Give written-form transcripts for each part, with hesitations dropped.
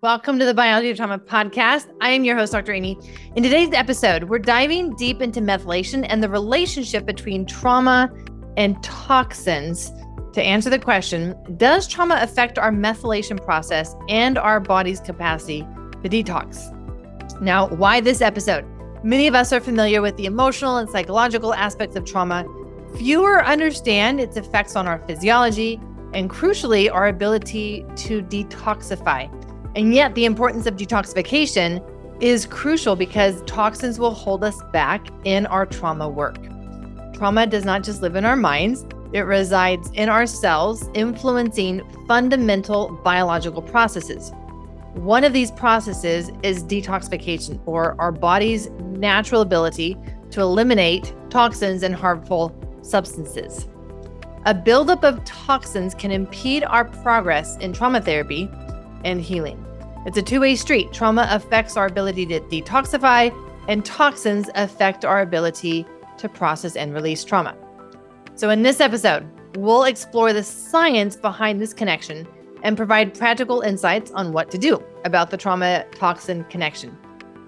Welcome to the Biology of Trauma podcast. I am your host, Dr. Amy. In today's episode, we're diving deep into methylation and the relationship between trauma and toxins to answer the question, does trauma affect our methylation process and our body's capacity to detox? Now, why this episode? Many of us are familiar with the emotional and psychological aspects of trauma. Fewer understand its effects on our physiology and, crucially, our ability to detoxify. And yet the importance of detoxification is crucial because toxins will hold us back in our trauma work. Trauma does not just live in our minds, it resides in our cells, influencing fundamental biological processes. One of these processes is detoxification, or our body's natural ability to eliminate toxins and harmful substances. A buildup of toxins can impede our progress in trauma therapy and healing. It's a two-way street. Trauma affects our ability to detoxify, and toxins affect our ability to process and release trauma. So in this episode, we'll explore the science behind this connection and provide practical insights on what to do about the trauma-toxin connection.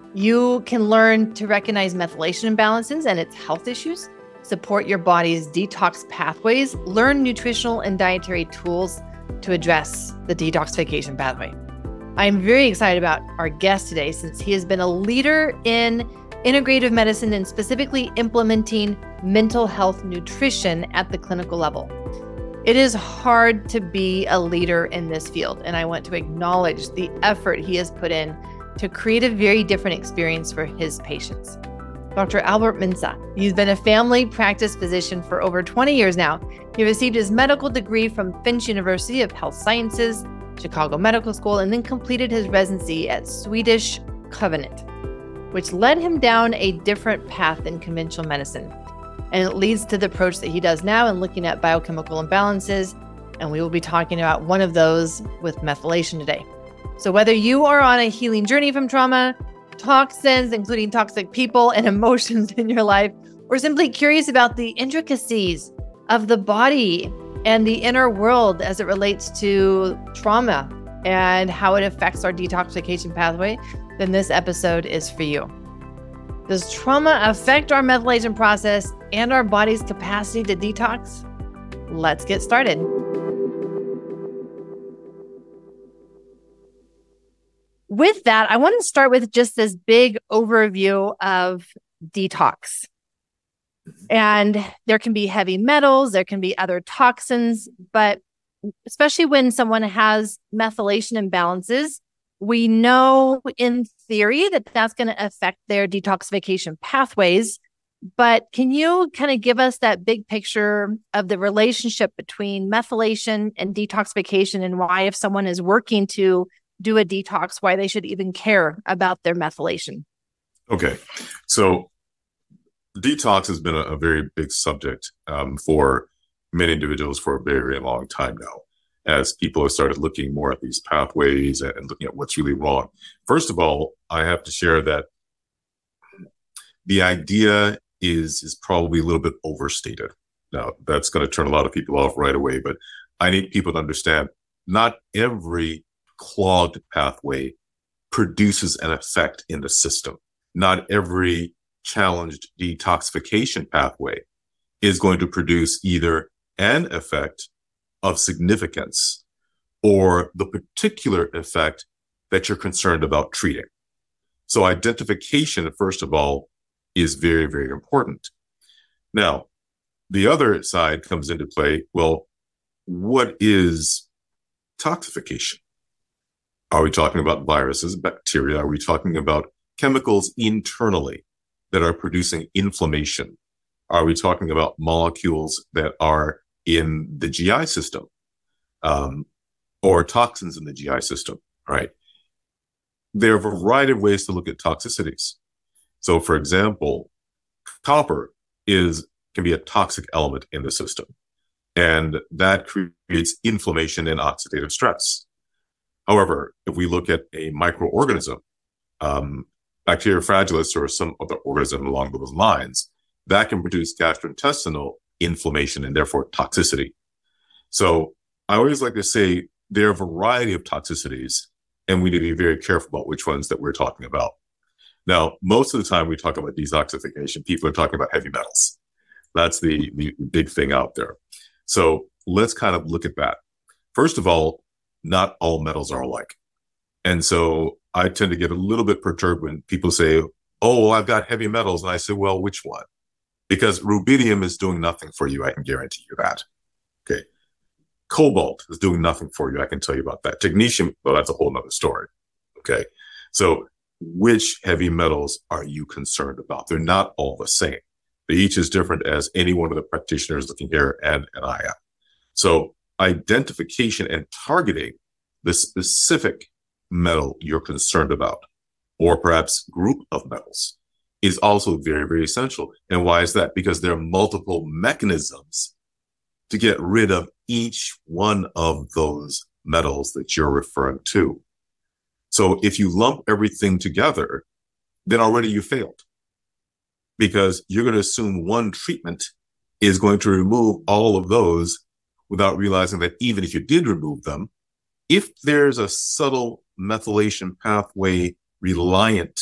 You can learn to recognize methylation imbalances and its health issues, support your body's detox pathways, learn nutritional and dietary tools to address the detoxification pathway. I'm very excited about our guest today since he has been a leader in integrative medicine and specifically implementing mental health nutrition at the clinical level. It is hard to be a leader in this field, and I want to acknowledge the effort he has put in to create a very different experience for his patients. Dr. Albert Mensah, he's been a family practice physician for over 20 years now. He received his medical degree from Finch University of Health Sciences, Chicago Medical School, and then completed his residency at Swedish Covenant, which led him down a different path than conventional medicine. And it leads to the approach that he does now in looking at biochemical imbalances. And we will be talking about one of those with methylation today. So whether you are on a healing journey from trauma, toxins, including toxic people and emotions in your life, or simply curious about the intricacies of the body and the inner world as it relates to trauma and how it affects our detoxification pathway, then this episode is for you. Does trauma affect our methylation process and our body's capacity to detox? Let's get started. With that, I want to start with just this big overview of detox. And there can be heavy metals, there can be other toxins, but especially when someone has methylation imbalances, we know in theory that that's going to affect their detoxification pathways. But can you kind of give us that big picture of the relationship between methylation and detoxification, and why, if someone is working to do a detox, why they should even care about their methylation? Okay. So detox has been a very big subject for many individuals for a very, very long time now, as people have started looking more at these pathways and looking at what's really wrong. First of all, I have to share that the idea is probably a little bit overstated. Now, that's going to turn a lot of people off right away, but I need people to understand not every clogged pathway produces an effect in the system. Not every challenged detoxification pathway is going to produce either an effect of significance or the particular effect that you're concerned about treating. So identification, first of all, is very, very important. Now, the other side comes into play. Well, what is toxification? Are we talking about viruses, bacteria? Are we talking about chemicals internally that are producing inflammation? Are we talking about molecules that are in the GI system, or toxins in the GI system, right? There are a variety of ways to look at toxicities. So, for example, copper can be a toxic element in the system, and that creates inflammation and oxidative stress. However, if we look at a microorganism, Bacteria fragilis or some other organism along those lines, that can produce gastrointestinal inflammation and therefore toxicity. So I always like to say there are a variety of toxicities, And we need to be very careful about which ones that we're talking about. Now, most of the time we talk about detoxification, people are talking about heavy metals. That's the big thing out there. So let's kind of look at that. First of all, not all metals are alike. And so I tend to get a little bit perturbed when people say, oh, well, I've got heavy metals. And I say, well, which one? Because rubidium is doing nothing for you. I can guarantee you that. Okay. Cobalt is doing nothing for you. I can tell you about that. Technetium, well, that's a whole nother story. Okay. So which heavy metals are you concerned about? They're not all the same. They each is different, as any one of the practitioners looking here and I am. So identification and targeting the specific metal you're concerned about, or perhaps group of metals, is also very, very essential. And why is that? Because there are multiple mechanisms to get rid of each one of those metals that you're referring to. So if you lump everything together, then already you failed, because you're going to assume one treatment is going to remove all of those without realizing that even if you did remove them, if there's a subtle methylation pathway reliant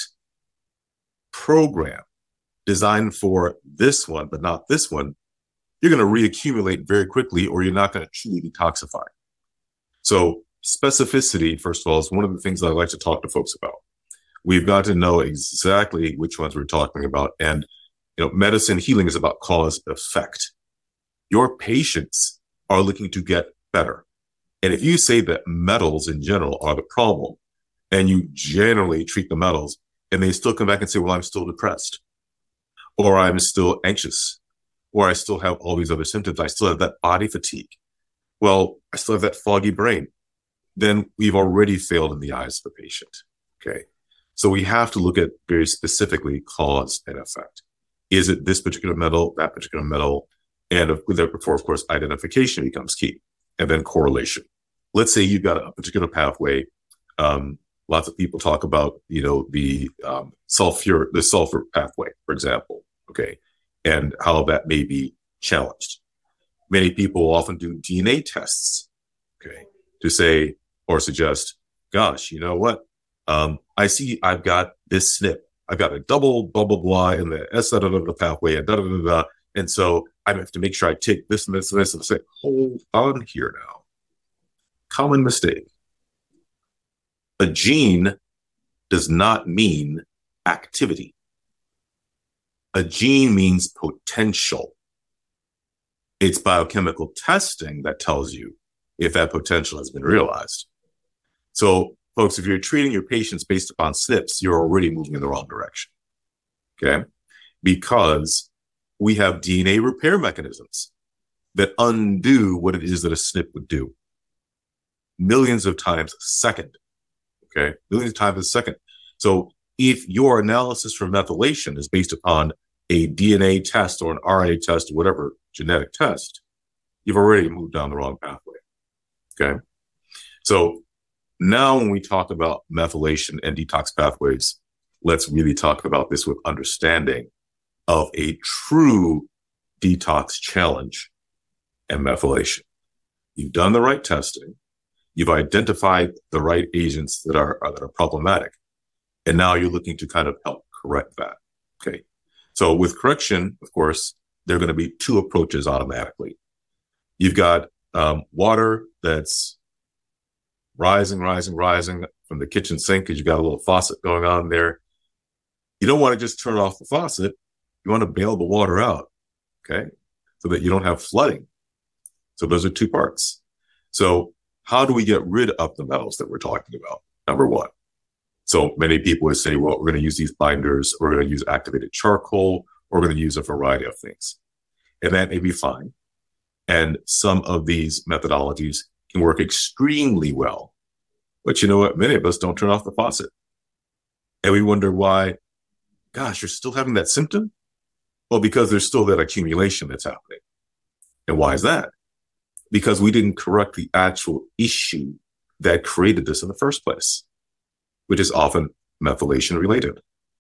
program designed for this one, but not this one, you're going to reaccumulate very quickly, or you're not going to truly detoxify. So specificity, first of all, is one of the things that I like to talk to folks about. We've got to know exactly which ones we're talking about. And, medicine healing is about cause effect. Your patients are looking to get better. And if you say that metals in general are the problem, and you generally treat the metals, and they still come back and say, well, I'm still depressed, or I'm still anxious, or I still have all these other symptoms, I still have that body fatigue, well, I still have that foggy brain, then we've already failed in the eyes of the patient. Okay. So we have to look at very specifically cause and effect. Is it this particular metal, that particular metal? And therefore, of course, identification becomes key, and then correlation. Let's say you've got a particular pathway. Lots of people talk about, the sulfur pathway, for example. Okay. And how that may be challenged. Many people often do DNA tests, okay, to say or suggest, gosh, you know what? I see I've got this SNP. I've got a double blah, blah, blah in the S pathway and da, da, da, da. And so I have to make sure I take this and this and this and say, hold on here now. Common mistake. A gene does not mean activity. A gene means potential. It's biochemical testing that tells you if that potential has been realized. So, folks, if you're treating your patients based upon SNPs, you're already moving in the wrong direction. Okay? Because we have DNA repair mechanisms that undo what it is that a SNP would do. Millions of times a second. Okay? Millions of times a second. So if your analysis for methylation is based upon a DNA test or an RNA test or whatever genetic test, you've already moved down the wrong pathway. Okay? So now when we talk about methylation and detox pathways, let's really talk about this with understanding of a true detox challenge and methylation. You've done the right testing. You've identified the right agents that are problematic. And now you're looking to kind of help correct that. Okay. So with correction, of course, there are going to be two approaches automatically. You've got water that's rising from the kitchen sink because you got a little faucet going on there. You don't want to just turn off the faucet. You want to bail the water out, okay, so that you don't have flooding. So those are two parts. So how do we get rid of the metals that we're talking about? Number one. So many people would say, well, we're going to use these binders, we're going to use activated charcoal, we're going to use a variety of things. And that may be fine. And some of these methodologies can work extremely well. But you know what? Many of us don't turn off the faucet. And we wonder why, gosh, you're still having that symptom? Well, because there's still that accumulation that's happening. And why is that? Because we didn't correct the actual issue that created this in the first place, which is often methylation related.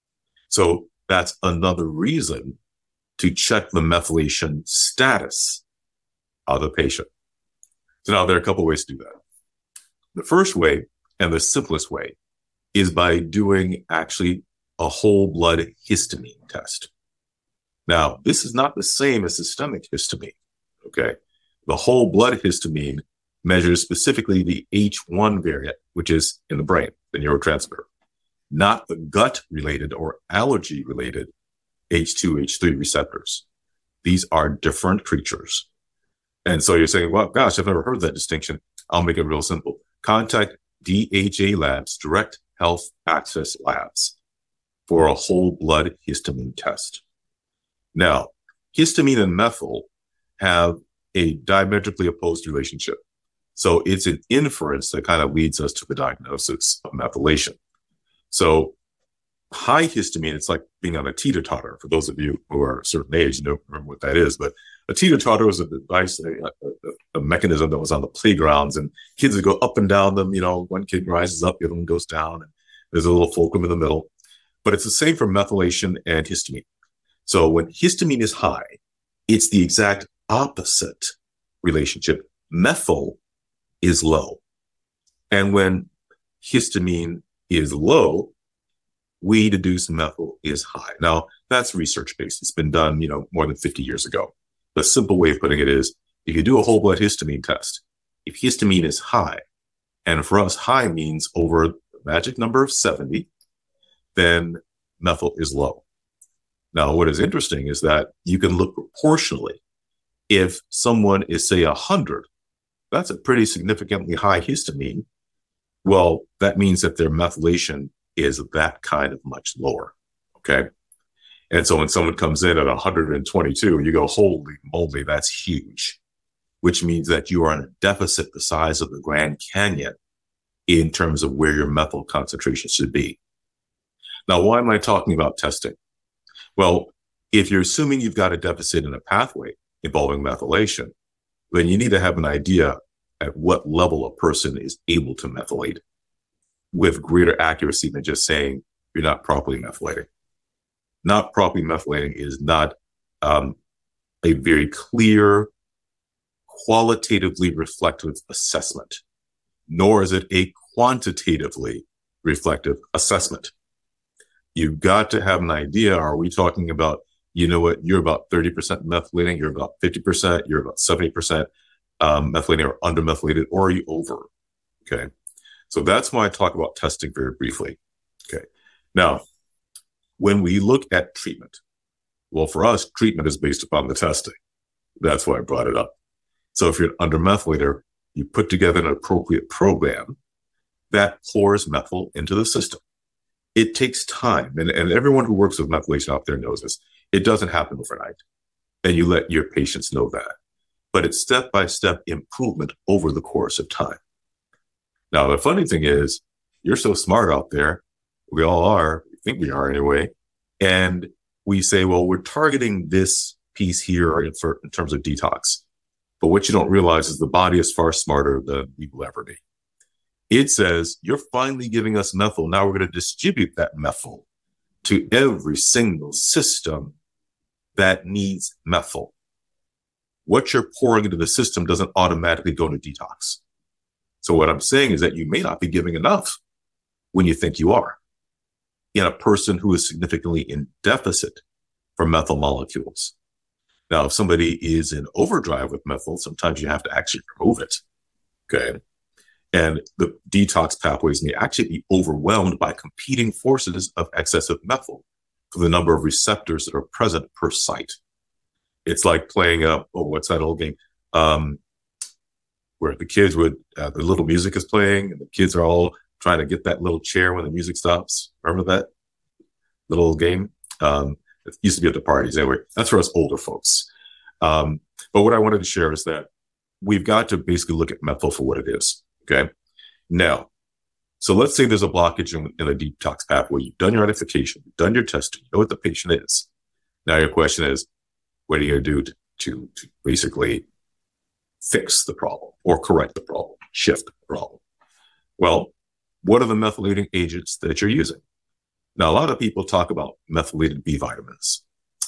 So that's another reason to check the methylation status of the patient. So now there are a couple of ways to do that. The first way and the simplest way, is by doing actually a whole blood histamine test. Now, this is not the same as systemic histamine, okay? The whole blood histamine measures specifically the H1 variant, which is in the brain, the neurotransmitter, not the gut-related or allergy-related H2, H3 receptors. These are different creatures. And so you're saying, well, gosh, I've never heard of that distinction. I'll make it real simple. Contact DHA Labs, Direct Health Access Labs, for a whole blood histamine test. Now, histamine and methyl have a diametrically opposed relationship. So it's an inference that kind of leads us to the diagnosis of methylation. So high histamine, it's like being on a teeter-totter. For those of you who are a certain age, you don't remember what that is, but a teeter-totter was a device, a mechanism that was on the playgrounds, and kids would go up and down them. One kid rises up, the other one goes down, and there's a little fulcrum in the middle. But it's the same for methylation and histamine. So when histamine is high, it's the exact opposite relationship. Methyl is low. And when histamine is low, we deduce methyl is high. Now, that's research-based. It's been done, more than 50 years ago. The simple way of putting it is, if you do a whole blood histamine test, if histamine is high, and for us, high means over the magic number of 70, then methyl is low. Now, what is interesting is that you can look proportionally. If someone is, say, 100, that's a pretty significantly high histamine. Well, that means that their methylation is that kind of much lower, okay? And so when someone comes in at 122, you go, holy moly, that's huge, which means that you are in a deficit the size of the Grand Canyon in terms of where your methyl concentration should be. Now, why am I talking about testing? Well, if you're assuming you've got a deficit in a pathway involving methylation, then you need to have an idea at what level a person is able to methylate with greater accuracy than just saying you're not properly methylating. Not properly methylating is not a very clear, qualitatively reflective assessment, nor is it a quantitatively reflective assessment. You've got to have an idea. Are we talking about, you're about 30% methylating, you're about 50%, you're about 70% methylating or undermethylated, or are you over? Okay. So that's why I talk about testing very briefly. Okay. Now, when we look at treatment, well, for us, treatment is based upon the testing. That's why I brought it up. So if you're an undermethylator, you put together an appropriate program that pours methyl into the system. It takes time. And everyone who works with methylation out there knows this. It doesn't happen overnight. And you let your patients know that. But it's step-by-step improvement over the course of time. Now, the funny thing is, you're so smart out there. We all are. We think we are anyway. And we say, well, we're targeting this piece here in terms of detox. But what you don't realize is the body is far smarter than we will ever be. It says, you're finally giving us methyl. Now we're going to distribute that methyl to every single system that needs methyl. What you're pouring into the system doesn't automatically go to detox. So what I'm saying is that you may not be giving enough when you think you are in a person who is significantly in deficit for methyl molecules. Now, if somebody is in overdrive with methyl, sometimes you have to actually remove it. Okay. And the detox pathways may actually be overwhelmed by competing forces of excessive methyl for the number of receptors that are present per site. It's like playing what's that old game? Where the kids the little music is playing and the kids are all trying to get that little chair when the music stops. Remember that little game? It used to be at the parties. Anyway, that's for us older folks. But what I wanted to share is that we've got to basically look at methyl for what it is. Okay. Now, so let's say there's a blockage in the detox pathway. You've done your identification, you've done your testing, you know what the patient is. Now your question is, what are you going to do to basically fix the problem or correct the problem, shift the problem? Well, what are the methylating agents that you're using? Now, a lot of people talk about methylated B vitamins.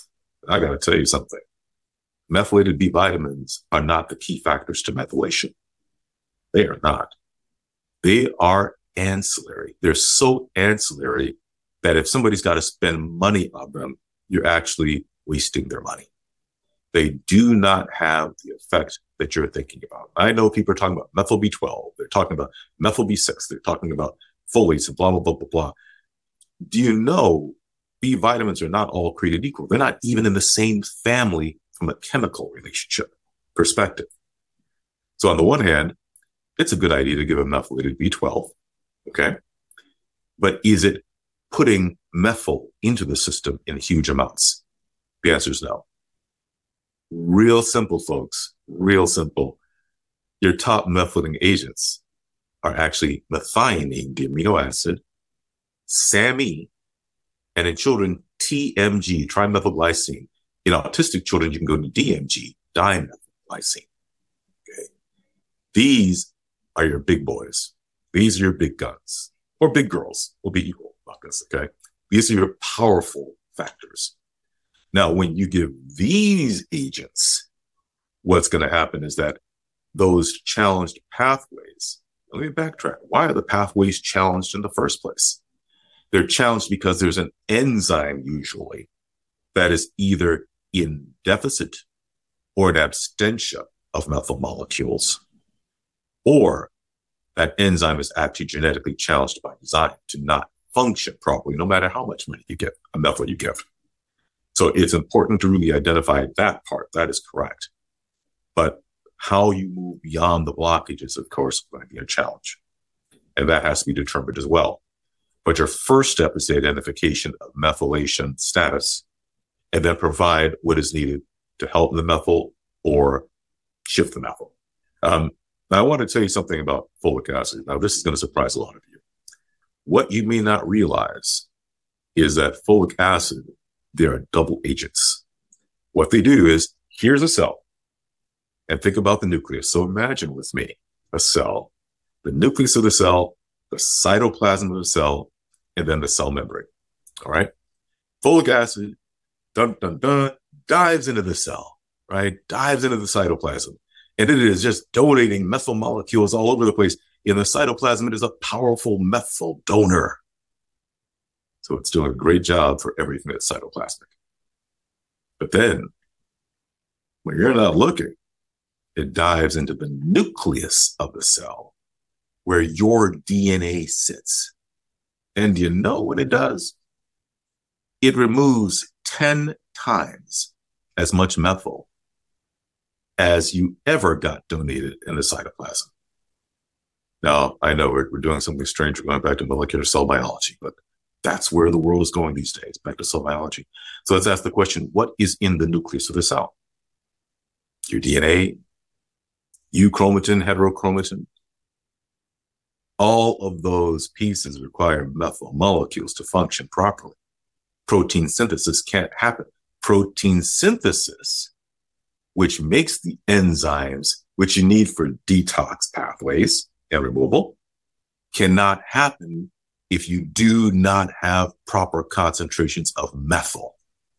I got to tell you something. Methylated B vitamins are not the key factors to methylation. They are not. They are ancillary. They're so ancillary that if somebody's got to spend money on them, you're actually wasting their money. They do not have the effect that you're thinking about. I know people are talking about methyl B12. They're talking about methyl B6. They're talking about folates and blah, blah, blah, blah, blah. Do you know B vitamins are not all created equal? They're not even in the same family from a chemical relationship perspective. So on the one hand, it's a good idea to give a methylated B12, okay? But is it putting methyl into the system in huge amounts? The answer is no. Real simple, folks, real simple. Your top methylating agents are actually methionine, the amino acid, SAMe, and in children, TMG, trimethylglycine. In autistic children, you can go to DMG, dimethylglycine. Okay. These are your big boys. These are your big guns, or big girls. Will be equal about this, okay? These are your powerful factors. Now, when you give these agents, what's going to happen is that those challenged pathways, let me backtrack. Why are the pathways challenged in the first place? They're challenged because there's an enzyme usually that is either in deficit or an abstention of methyl molecules, or that enzyme is actually genetically challenged by design to not function properly, no matter how much money you get, a methyl you give. So it's important to really identify that part. That is correct. But how you move beyond the blockages, of course, going to be a challenge. And that has to be determined as well. But your first step is the identification of methylation status, and then provide what is needed to help the methyl or shift the methyl. Now, I want to tell you something about folic acid. Now, this is going to surprise a lot of you. What you may not realize is that folic acid, there are double agents. What they do is, here's a cell, and think about the nucleus. So imagine with me a cell, the nucleus of the cell, the cytoplasm of the cell, and then the cell membrane. All right. Folic acid, dives into the cell, right? Dives into the cytoplasm. And it is just donating methyl molecules all over the place. In the cytoplasm, it is a powerful methyl donor. So it's doing a great job for everything that's cytoplasmic. But then, when you're not looking, it dives into the nucleus of the cell, where your DNA sits. And do you know what it does? It removes 10 times as much methyl as you ever got donated in the cytoplasm. Now, I know we're doing something strange. We're going back to molecular cell biology, but that's where the world is going these days, back to cell biology. So let's ask the question, what is in the nucleus of the cell? Your DNA, euchromatin, heterochromatin. All of those pieces require methyl molecules to function properly. Protein synthesis can't happen. Protein synthesis, which makes the enzymes which you need for detox pathways and removal, cannot happen if you do not have proper concentrations of methyl.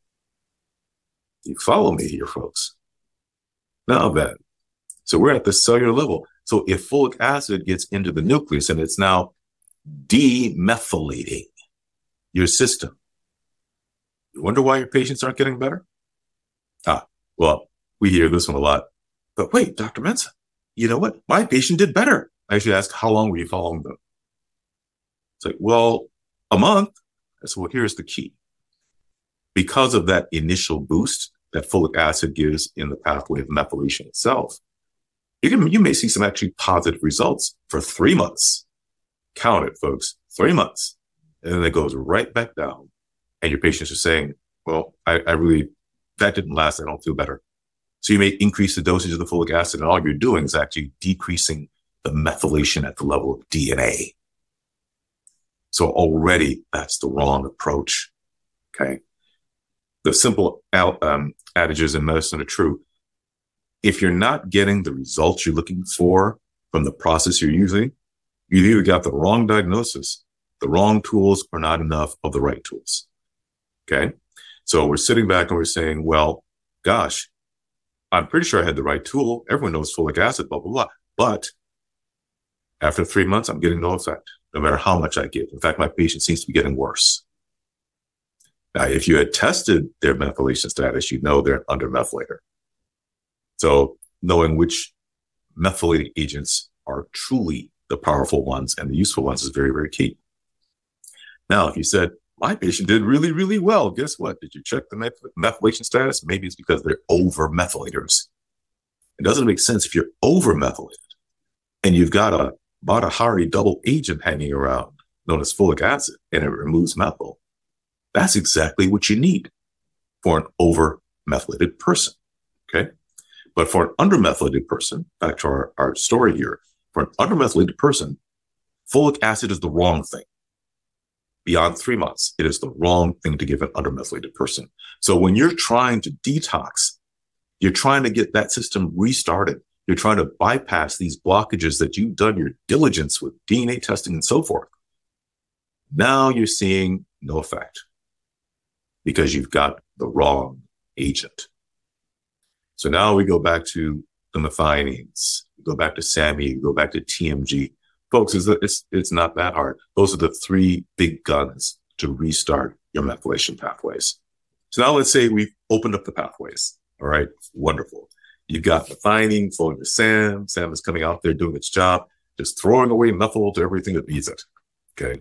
You follow me here, folks? Now then, so we're at the cellular level. So if folic acid gets into the nucleus and it's now demethylating your system, you wonder why your patients aren't getting better? Well, we hear this one a lot. But wait, Dr. Mensah, you know what? My patient did better. I should ask, how long were you following them? It's like, well, a month. I said, well, here's the key. Because of that initial boost that folic acid gives in the pathway of methylation itself, you may see some actually positive results for 3 months. Count it, folks, 3 months. And then it goes right back down. And your patients are saying, well, I really, that didn't last. I don't feel better. So you may increase the dosage of the folic acid, and all you're doing is actually decreasing the methylation at the level of DNA. So already that's the wrong approach. Okay. The simple adages in medicine are true. If you're not getting the results you're looking for from the process you're using, you've either got the wrong diagnosis, the wrong tools, or not enough of the right tools. Okay. So we're sitting back and we're saying, well, gosh, I'm pretty sure I had the right tool. Everyone knows folic acid, blah, blah, blah. But after 3 months, I'm getting no effect. no matter how much I give. In fact, my patient seems to be getting worse. Now, if you had tested their methylation status, you know they're an undermethylator. So knowing which methylating agents are truly the powerful ones and the useful ones is very, very key. Now, if you said, my patient did really, really well, guess what? Did you check the methylation status? Maybe it's because they're over-methylators. It doesn't make sense if you're over-methylated and you've got a Matahari double agent hanging around known as folic acid and it removes methyl. That's exactly what you need for an over-methylated person, okay? But for an undermethylated person, back to our story here, for an undermethylated person, folic acid is the wrong thing. Beyond 3 months, it is the wrong thing to give an undermethylated person. So when you're trying to detox, you're trying to get that system restarted. You're trying to bypass these blockages that you've done your diligence with DNA testing and so forth. Now you're seeing no effect because you've got the wrong agent. So now we go back to the methionines, go back to SAMe, go back to TMG. Folks, it's not that hard. Those are the three big guns to restart your methylation pathways. So now let's say we've opened up the pathways. All right, wonderful. You've got methionine flowing to SAM. SAM is coming out there doing its job, just throwing away methyl to everything that needs it. Okay.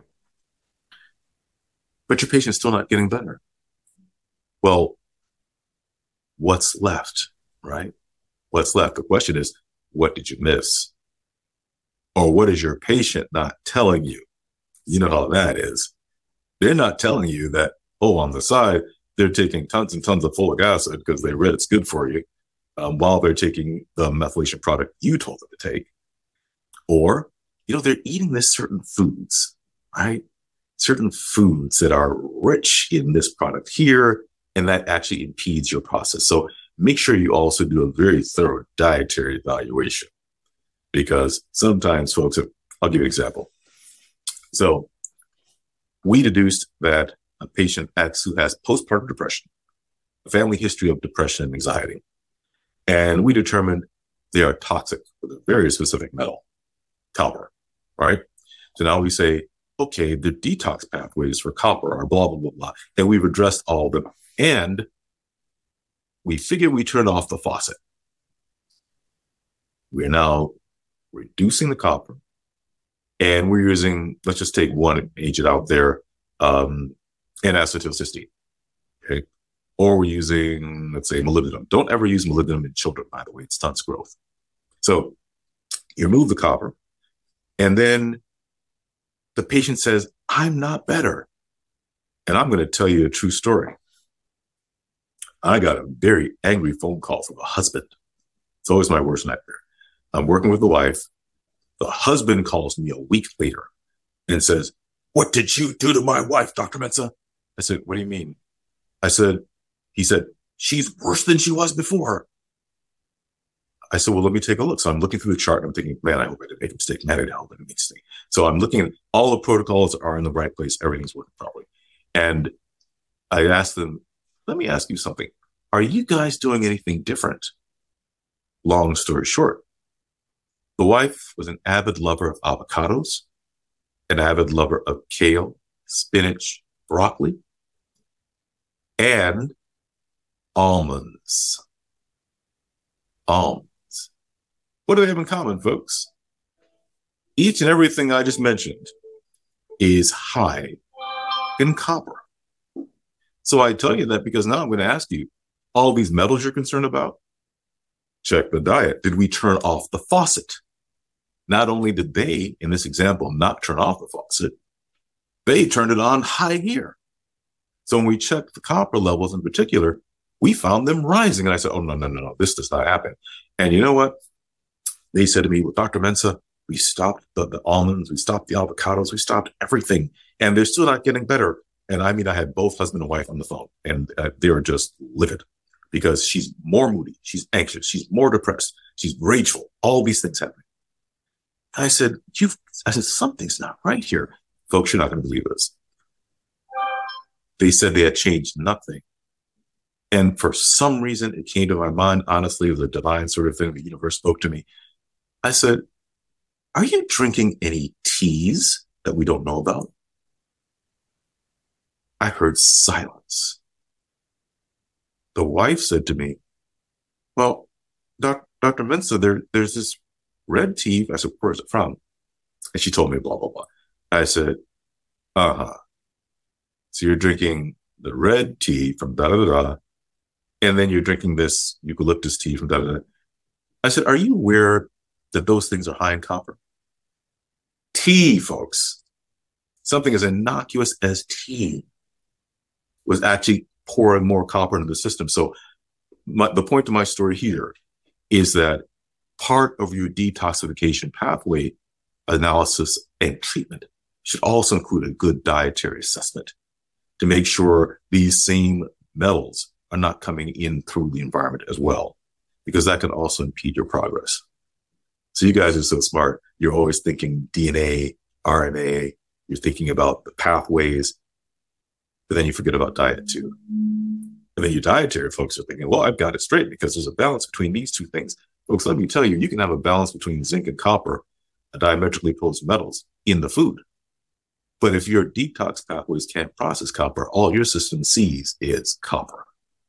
But your patient's still not getting better. Well, what's left, right? What's left? The question is, what did you miss? Or what is your patient not telling you? You know how that is. They're not telling you that, oh, on the side, they're taking tons and tons of folic acid because they read it's good for you, while they're taking the methylation product you told them to take. Or, they're eating this certain foods, right? Certain foods that are rich in this product here, and that actually impedes your process. So make sure you also do a very thorough dietary evaluation, because sometimes folks I'll give you an example. So we deduced that a patient X who has postpartum depression, a family history of depression and anxiety, and we determined they are toxic with a very specific metal, copper, right? So now we say, okay, the detox pathways for copper are blah, blah, blah, blah. And we've addressed all of them. And we figure we turn off the faucet. We're now reducing the copper. And we're using, let's just take one agent out there, N-acetylcysteine. Okay. Or we're using, let's say, molybdenum. Don't ever use molybdenum in children, by the way. It stunts growth. So you remove the copper, and then the patient says, I'm not better. And I'm going to tell you a true story. I got a very angry phone call from a husband. It's always my worst nightmare. I'm working with the wife. The husband calls me a week later and says, what did you do to my wife, Dr. Mensah? I said, what do you mean? He said, she's worse than she was before. I said, well, let me take a look. So I'm looking through the chart and I'm thinking, man, I hope I didn't make a mistake. Man, I hope I didn't make a mistake. So I'm looking at all the protocols are in the right place. Everything's working properly. And I asked them, let me ask you something. Are you guys doing anything different? Long story short, the wife was an avid lover of avocados, an avid lover of kale, spinach, broccoli, and almonds. Almonds. What do they have in common, folks? Each and everything I just mentioned is high in copper. So I tell you that because now I'm going to ask you, all these metals you're concerned about, check the diet. Did we turn off the faucet? Not only did they, in this example, not turn off the faucet, they turned it on high gear. So when we checked the copper levels in particular, we found them rising. And I said, oh, no, this does not happen. And you know what? They said to me, well, Dr. Mensah, we stopped the almonds, we stopped the avocados, we stopped everything, and they're still not getting better. And I mean, I had both husband and wife on the phone, and they were just livid because she's more moody, she's anxious, she's more depressed, she's rageful, all these things happening. I said, something's not right here. Folks, you're not going to believe this. They said they had changed nothing. And for some reason, it came to my mind, honestly, it was a divine sort of thing. The universe spoke to me. I said, are you drinking any teas that we don't know about? I heard silence. The wife said to me, well, Dr. Mensa, there's this red tea. I said, where's it from? And she told me blah, blah, blah. I said, uh-huh. So you're drinking the red tea from da-da-da-da, and then you're drinking this eucalyptus tea from da-da-da. I said, are you aware that those things are high in copper? Tea, folks, something as innocuous as tea was actually pouring more copper into the system. So the point of my story here is that part of your detoxification pathway analysis and treatment should also include a good dietary assessment to make sure these same metals are not coming in through the environment as well, because that can also impede your progress. So you guys are so smart. You're always thinking DNA, RNA, you're thinking about the pathways, but then you forget about diet too. And then your dietary folks are thinking, well, I've got it straight because there's a balance between these two things. Folks, let me tell you, you can have a balance between zinc and copper, diametrically opposed metals, in the food. But if your detox pathways can't process copper, all your system sees is copper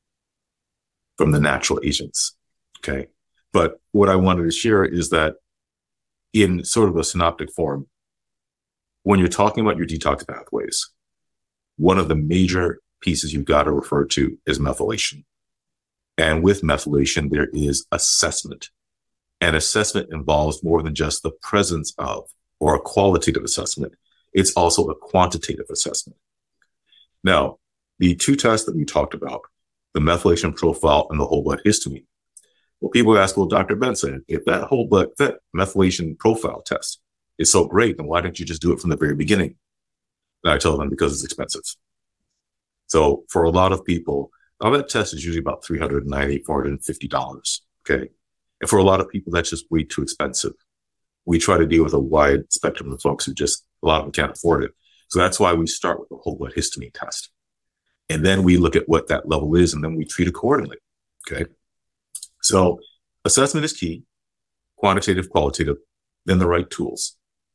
from the natural agents. Okay. But what I wanted to share is that in sort of a synoptic form, when you're talking about your detox pathways, one of the major pieces you've got to refer to is methylation. And with methylation, there is assessment. And assessment involves more than just the presence of or a qualitative assessment. It's also a quantitative assessment. Now, the two tests that we talked about, the methylation profile and the whole blood histamine. Well, people ask, well, Dr. Benson, if that methylation profile test is so great, then why don't you just do it from the very beginning? And I tell them because it's expensive. So for a lot of people, now that test is usually about $390, $450. Okay. And for a lot of people, that's just way too expensive. We try to deal with a wide spectrum of folks who just, a lot of them can't afford it. So that's why we start with the whole blood histamine test. And then we look at what that level is, and then we treat accordingly. Okay. So assessment is key, quantitative, qualitative, then the right tools.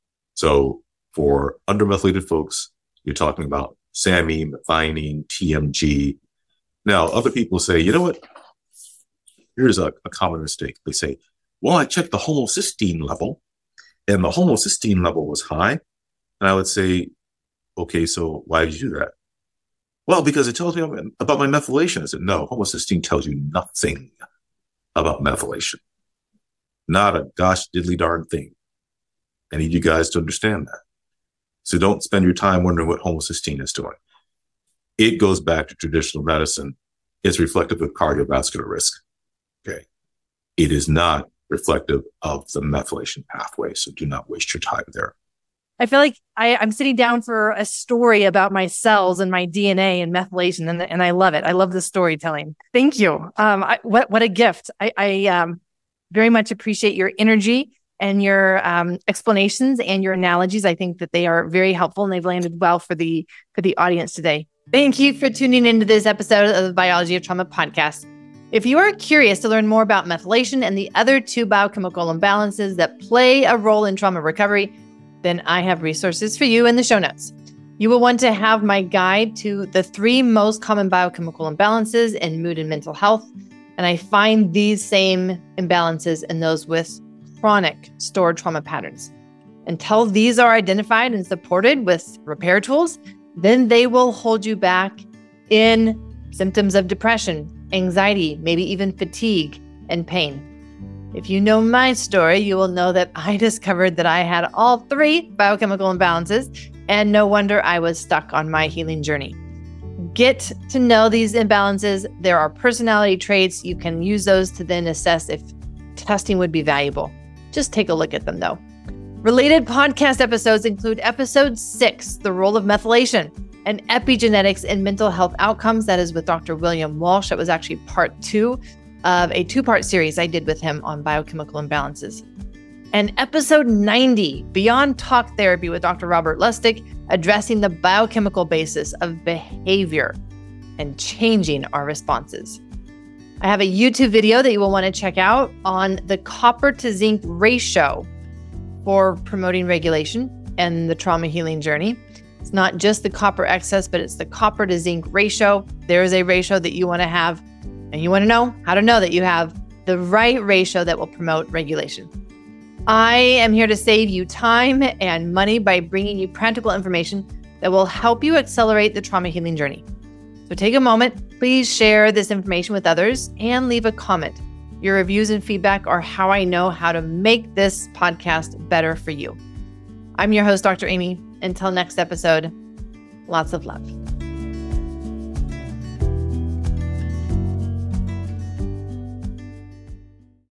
So for undermethylated folks, you're talking about SAMe, methionine, TMG. Now, other people say, you know what? Here's a common mistake. They say, well, I checked the homocysteine level, and the homocysteine level was high. And I would say, okay, so why did you do that? Well, because it tells me about my methylation. I said, no, homocysteine tells you nothing about methylation. Not a gosh diddly darn thing. I need you guys to understand that. So don't spend your time wondering what homocysteine is doing. It goes back to traditional medicine. It's reflective of cardiovascular risk. Okay. It is not reflective of the methylation pathway. So do not waste your time there. I feel like I'm sitting down for a story about my cells and my DNA and methylation, and I love it. I love the storytelling. Thank you. What a gift. I very much appreciate your energy and your explanations and your analogies. I think that they are very helpful and they've landed well for the audience today. Thank you for tuning into this episode of the Biology of Trauma podcast. If you are curious to learn more about methylation and the other two biochemical imbalances that play a role in trauma recovery, then I have resources for you in the show notes. You will want to have my guide to the 3 most common biochemical imbalances in mood and mental health. And I find these same imbalances in those with chronic stored trauma patterns. Until these are identified and supported with repair tools, then they will hold you back in symptoms of depression, anxiety, maybe even fatigue and pain. If you know my story, you will know that I discovered that I had all 3 biochemical imbalances, and no wonder I was stuck on my healing journey. Get to know these imbalances. There are personality traits. You can use those to then assess if testing would be valuable. Just take a look at them though. Related podcast episodes include episode 6, The Role of Methylation, and Epigenetics in Mental Health Outcomes. That is with Dr. William Walsh. That was actually part 2 of a 2-part series I did with him on biochemical imbalances. And episode 90, Beyond Talk Therapy with Dr. Robert Lustig, addressing the biochemical basis of behavior and changing our responses. I have a YouTube video that you will want to check out on the copper to zinc ratio for promoting regulation. and the trauma healing journey. It's not just the copper excess, but it's the copper to zinc ratio. There is a ratio that you want to have, and you want to know how to know that you have the right ratio that will promote regulation. I am here to save you time and money by bringing you practical information that will help you accelerate the trauma healing journey. So take a moment, please share this information with others and leave a comment. Your reviews and feedback are how I know how to make this podcast better for you. I'm your host, Dr. Amy. Until next episode, lots of love.